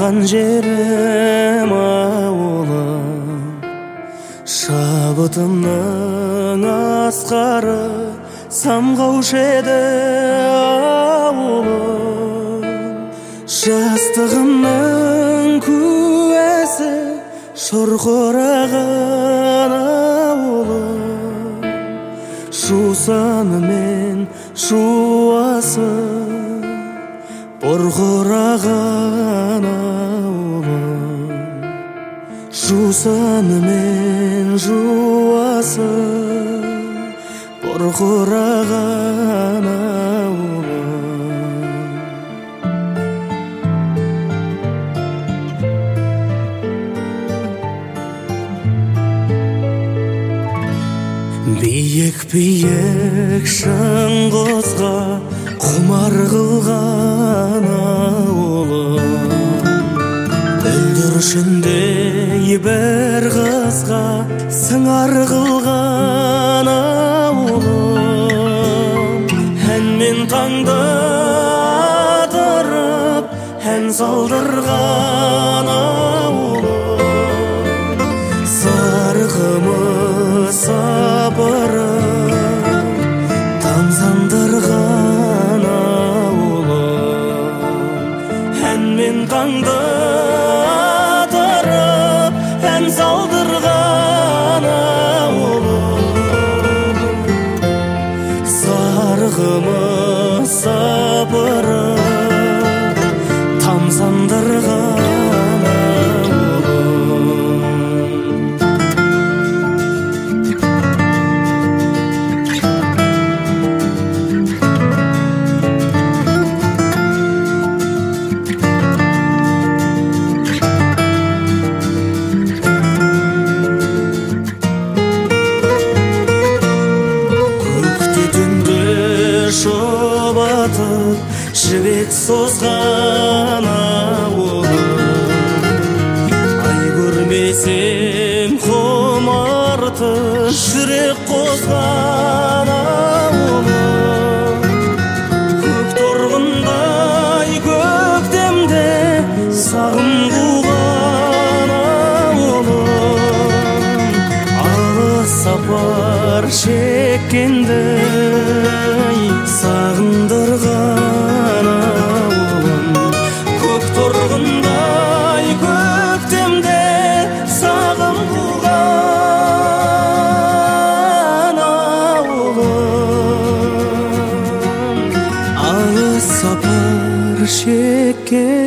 туған жерім ауылым, шабытымның асқары самғаушы еді ауылым. Жастығымның куәсі шұрқыраған ауылым, жусаны мен жуасы бұрқыраған ауылым. Жусаны мен жуасы бұрқыраған ауылым. Биік шыңғысқа құмар қылған ауылым, бүлдіршіндей бір қызға сыңар қылған ауылым. Әнмен таңды атырып, ән салдырған ауылым. Сарқымыз сапырып, тамсандырған ауылым. Әнмен таңды атырып, ән салдырған ауылым. Сарқымыз сапырып, тамсандырған шобатып жібек созған ауылым. Ай көрмесем құмарты жүрек қозған ауылым. Көк торғындай көктемде сағым қуған ауылым. Алыс сапар шеккенді сағындырған ауылым. Көк торғындай көктемде сағым қуған ауылым. Алыс сапар шеккен